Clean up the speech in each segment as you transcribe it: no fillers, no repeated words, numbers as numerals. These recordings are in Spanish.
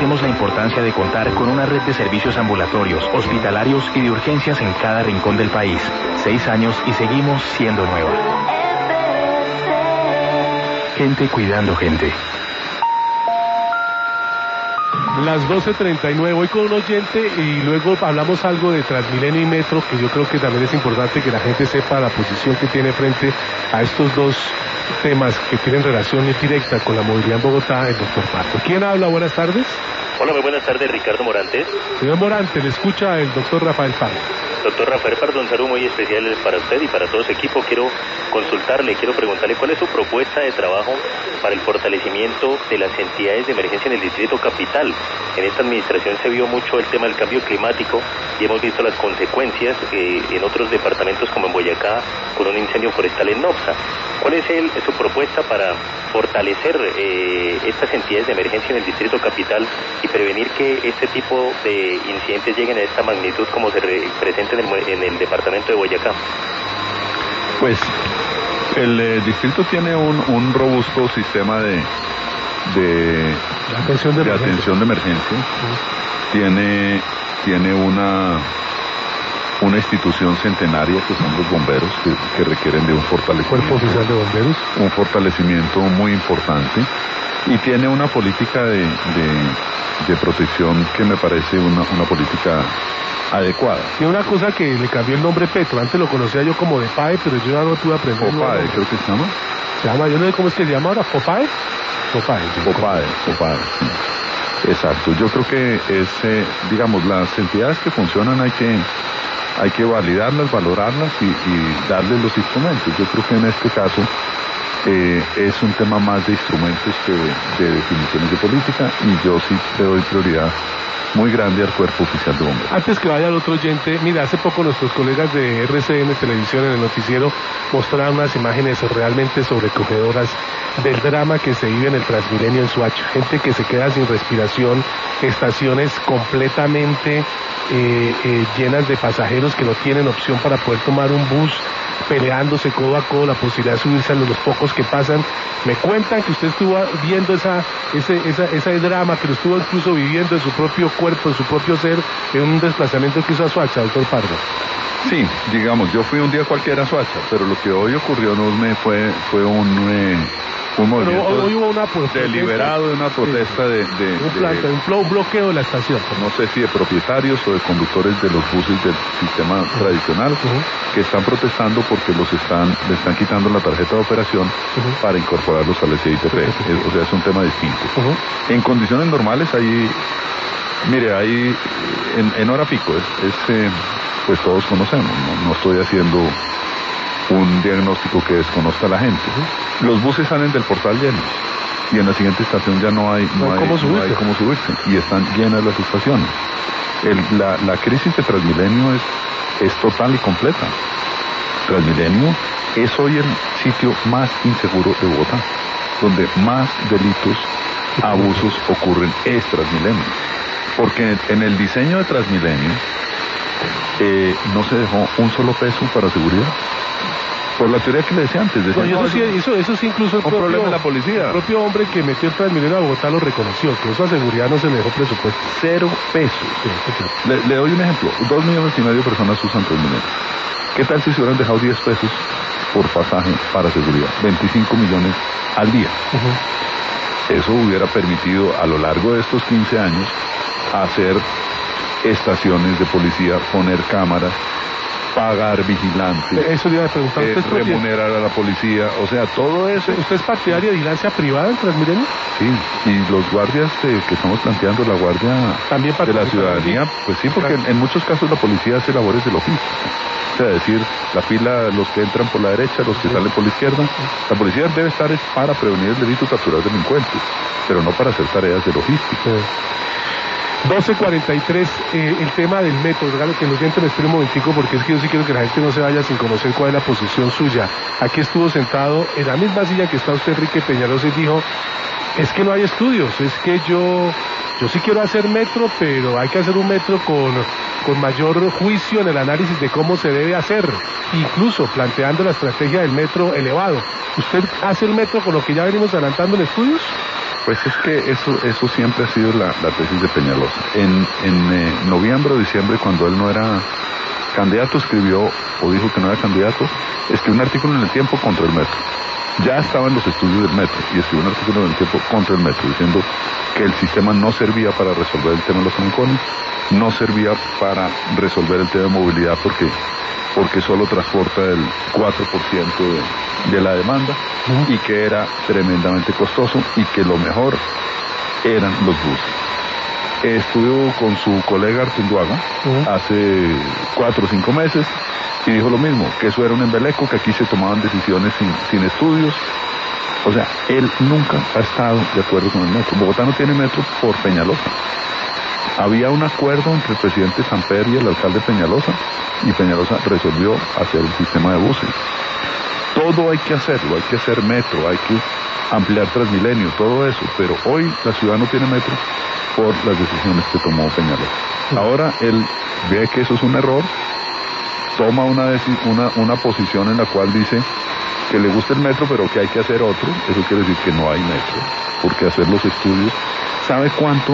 sabemos la importancia de contar con una red de servicios ambulatorios, hospitalarios y de urgencias en cada rincón del país. 6 años y seguimos siendo nueva. Gente cuidando gente. Las 12:39, voy con un oyente y luego hablamos algo de Transmilenio y Metro, que yo creo que también es importante que la gente sepa la posición que tiene frente a estos dos temas que tienen relación directa con la movilidad en Bogotá, el doctor Pardo. ¿Quién habla? Buenas tardes. Hola, muy buenas tardes, Ricardo Morantes. Señor Morante, le escucha el doctor Rafael Pardo. Doctor Rafael Pardo, un saludo muy especial para usted y para todo su equipo. Quiero preguntarle cuál es su propuesta de trabajo para el fortalecimiento de las entidades de emergencia en el Distrito Capital. En esta administración se vio mucho el tema del cambio climático y hemos visto las consecuencias en otros departamentos como en Boyacá con un incendio forestal en Nopsa. ¿Cuál es su propuesta para fortalecer estas entidades de emergencia en el Distrito Capital y prevenir que este tipo de incidentes lleguen a esta magnitud como se presenta en el departamento de Boyacá? Pues el distrito tiene un robusto sistema de atención de emergencia. Tiene una institución centenaria que son los bomberos que requieren de un fortalecimiento. Cuerpo Oficial de Bomberos. Un fortalecimiento muy importante y tiene una política de protección que me parece una política adecuada. Y una cosa que le cambió el nombre Petro, antes lo conocía yo como de PAE, pero yo ya no tuve aprender. POPAE, creo que se llama. Yo no sé cómo es que se llama ahora, POPAE. POPAE, sí. Exacto, yo creo que digamos, las entidades que funcionan hay que validarlas, valorarlas y darles los instrumentos. Yo creo que en este caso es un tema más de instrumentos que de definiciones de política y yo sí le doy prioridad muy grande al Cuerpo Oficial de Bomberos. Antes que vaya al otro oyente, mira, hace poco nuestros colegas de RCN Televisión en el noticiero mostraron unas imágenes realmente sobrecogedoras del drama que se vive en el Transmilenio en Soacha. Gente que se queda sin respiración, estaciones completamente llenas de pasajeros que no tienen opción para poder tomar un bus, peleándose codo a codo, la posibilidad de subirse a los pocos que pasan. Me cuentan que usted estuvo viendo ese drama, que lo estuvo incluso viviendo en su propio cuerpo, en su propio ser, en un desplazamiento que hizo a Soacha, doctor Pardo. Sí, digamos, yo fui un día cualquiera a Soacha, pero lo que hoy ocurrió fue un movimiento hoy hubo una deliberado de una protesta un bloqueo de la estación. No sé si de propietarios o de conductores de los buses del sistema tradicional que están protestando porque le están quitando la tarjeta de operación para incorporarlos al SITP. O sea, es un tema distinto. En condiciones normales ahí en hora pico pues todos conocemos, no estoy haciendo un diagnóstico que desconozca a la gente. Los buses salen del portal llenos y en la siguiente estación ya no hay cómo subirse y están llenas las estaciones. La crisis de Transmilenio es total y completa. Transmilenio es hoy el sitio más inseguro de Bogotá, donde más delitos, abusos ocurren, es Transmilenio. Porque en el diseño de Transmilenio no se dejó un solo peso para seguridad. Por la teoría que le decía antes. Eso sí, incluso el problema de la policía. El propio hombre que metió el Transmilenio a Bogotá lo reconoció, que eso a seguridad no se le dejó presupuesto. 0 pesos. Sí. Le doy un ejemplo. 2,5 millones de personas usan Transmilenio. ¿Qué tal si se hubieran dejado 10 pesos por pasaje para seguridad? 25 millones al día. Eso hubiera permitido a lo largo de estos 15 años hacer estaciones de policía, poner cámaras, pagar vigilantes, eso le iba a preguntar, remunerar a la policía, o sea, todo eso. ¿Usted es partidario de vigilancia privada en Transmilenio? Sí, y los guardias que estamos planteando, la guardia ¿también de la ciudadanía? Pues sí, porque en muchos casos la policía hace labores de logística. O sea, decir, la fila, los que entran por la derecha, los que salen por la izquierda, la policía debe estar para prevenir el delito y capturar delincuentes, pero no para hacer tareas de logística. 12:43, el tema del metro, regalo que nos gente me espere un momentico porque es que yo sí quiero que la gente no se vaya sin conocer cuál es la posición suya. Aquí estuvo sentado en la misma silla que está usted, Enrique Peñalosa, y dijo, es que no hay estudios, es que yo sí quiero hacer metro, pero hay que hacer un metro con mayor juicio en el análisis de cómo se debe hacer, incluso planteando la estrategia del metro elevado. ¿Usted hace el metro con lo que ya venimos adelantando en estudios? Pues es que eso siempre ha sido la tesis de Peñalosa. En noviembre o diciembre, cuando él no era candidato, escribió, o dijo que no era candidato, escribió un artículo en El Tiempo contra el metro. Ya estaba en los estudios del metro y escribió un artículo en El Tiempo contra el metro, diciendo que el sistema no servía para resolver el tema de los trancones, no servía para resolver el tema de movilidad porque solo transporta el 4% de la demanda y que era tremendamente costoso y que lo mejor eran los buses. Estuvo con su colega Artunduaga hace 4 o 5 meses y dijo lo mismo, que eso era un embeleco, que aquí se tomaban decisiones sin estudios. O sea, él nunca ha estado de acuerdo con el metro. Bogotá no tiene metro por Peñalosa. Había un acuerdo entre el presidente Samper y el alcalde Peñalosa, y Peñalosa resolvió hacer un sistema de buses. Todo hay que hacerlo, hay que hacer metro, hay que ampliar Transmilenio, todo eso, pero hoy la ciudad no tiene metro por las decisiones que tomó Peñalosa. Ahora él ve que eso es un error, toma una posición en la cual dice que le gusta el metro, pero que hay que hacer otro. Eso quiere decir que no hay metro, porque hacer los estudios, ¿sabe cuánto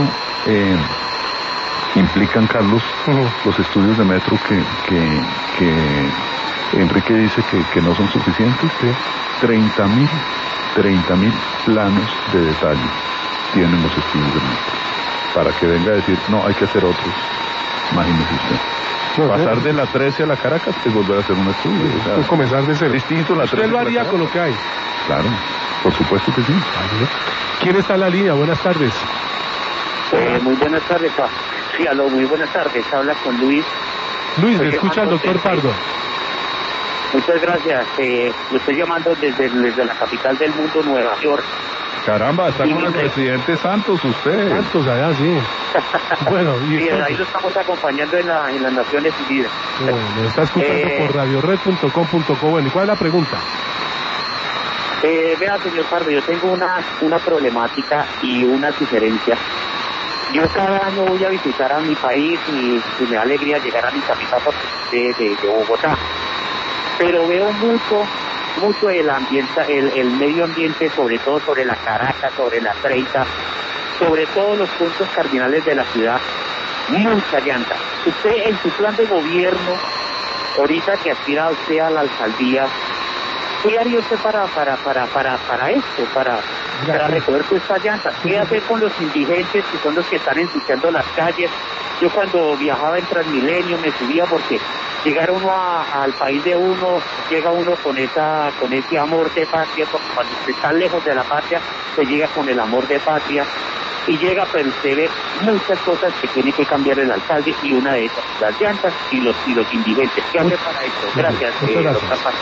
implican, Carlos, los estudios de metro que Enrique dice que no son suficientes? 30.000 planos de detalle tienen los estudios de metro, para que venga a decir, no, hay que hacer otros. Imagínese usted. Pasar de la 13 a la Caracas es volver a hacer un estudio. O sea, comenzar de cero. Distinto la 13. ¿Usted lo haría con lo que hay? Claro, por supuesto que sí. ¿Quién está en la línea? Buenas tardes. Muy buenas tardes, pa. Sí, aló, muy buenas tardes. Habla con Luis. Luis, le escucha el doctor Pardo. Muchas gracias. Lo estoy llamando desde la capital del mundo, Nueva York. Caramba, está con el presidente Santos usted. Santos allá, sí. Bueno, y sí, ahí lo estamos acompañando en las Naciones Unidas. Bueno, lo está escuchando por radiored.com.co. Bueno, ¿y cuál es la pregunta? Vea, señor Pardo, yo tengo una problemática y una diferencia. Yo cada año voy a visitar a mi país y me da alegría llegar a mi capital de Bogotá. Pero veo mucho el ambiente, el medio ambiente, sobre todo sobre la Caracas, sobre la 30, sobre todos los puntos cardinales de la ciudad, mucha llanta. Usted en su plan de gobierno, ahorita que aspira usted a la alcaldía, ¿qué haría usted para esto, para recoger todas estas llantas? ¿Qué hacer con los indigentes que son los que están ensuciando las calles? Yo cuando viajaba en Transmilenio me subía porque llegar uno al país de uno, llega uno con ese amor de patria, porque cuando usted está lejos de la patria, se llega con el amor de patria, y llega, pero usted ve muchas cosas que tiene que cambiar el alcalde, y una de esas, las llantas y los indigentes. ¿Qué hace para esto? Gracias, doctor Pardo.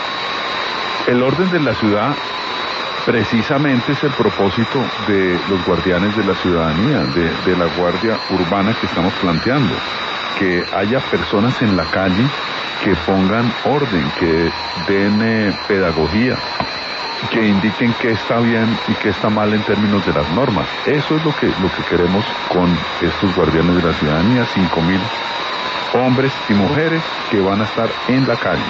El orden de la ciudad precisamente es el propósito de los guardianes de la ciudadanía, de la guardia urbana que estamos planteando. Que haya personas en la calle que pongan orden, que den pedagogía, que indiquen qué está bien y qué está mal en términos de las normas. Eso es lo que queremos con estos guardianes de la ciudadanía, 5.000 hombres y mujeres que van a estar en la calle.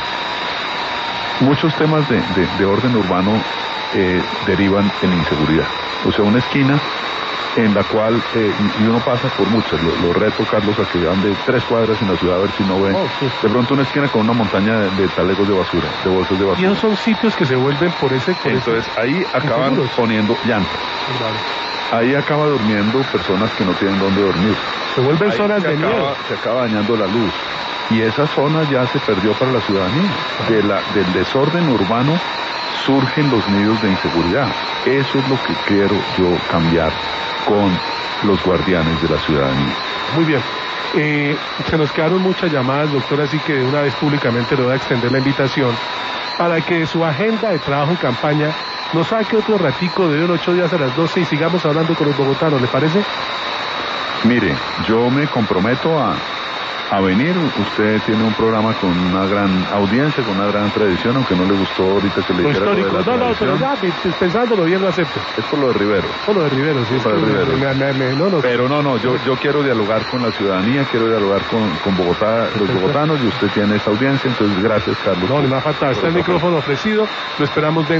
Muchos temas de orden urbano derivan en inseguridad. O sea, una esquina en la cual, y uno pasa por muchas, lo reto, Carlos, a que ande 3 cuadras en la ciudad a ver si no ven de pronto una esquina con una montaña de talegos de basura, de bolsas de basura. Y esos son sitios que se vuelven por ese... Entonces ahí acaban poniendo llantas. Vale. Ahí acaba durmiendo personas que no tienen dónde dormir. Se vuelven zonas de miedo. Se acaba dañando la luz. Y esa zona ya se perdió para la ciudadanía. Del desorden urbano surgen los nidos de inseguridad. Eso es lo que quiero yo cambiar con los guardianes de la ciudadanía. Muy bien. Se nos quedaron muchas llamadas, doctor, así que de una vez públicamente le voy a extender la invitación para que su agenda de trabajo en campaña nos saque otro ratico de 8 días a las 12 y sigamos hablando con los bogotanos, ¿le parece? Mire, yo me comprometo a venir. Usted tiene un programa con una gran audiencia, con una gran tradición, aunque no le gustó ahorita que le dijera histórico. Pero ya pensándolo bien lo acepto. Es por lo de Rivero. Por lo de Rivero, sí. Por lo de Rivero. Pero no, yo quiero dialogar con la ciudadanía, quiero dialogar con Bogotá, los bogotanos, y usted tiene esa audiencia, entonces gracias, Carlos. No, le va a faltar. Está el micrófono ofrecido, lo esperamos dentro.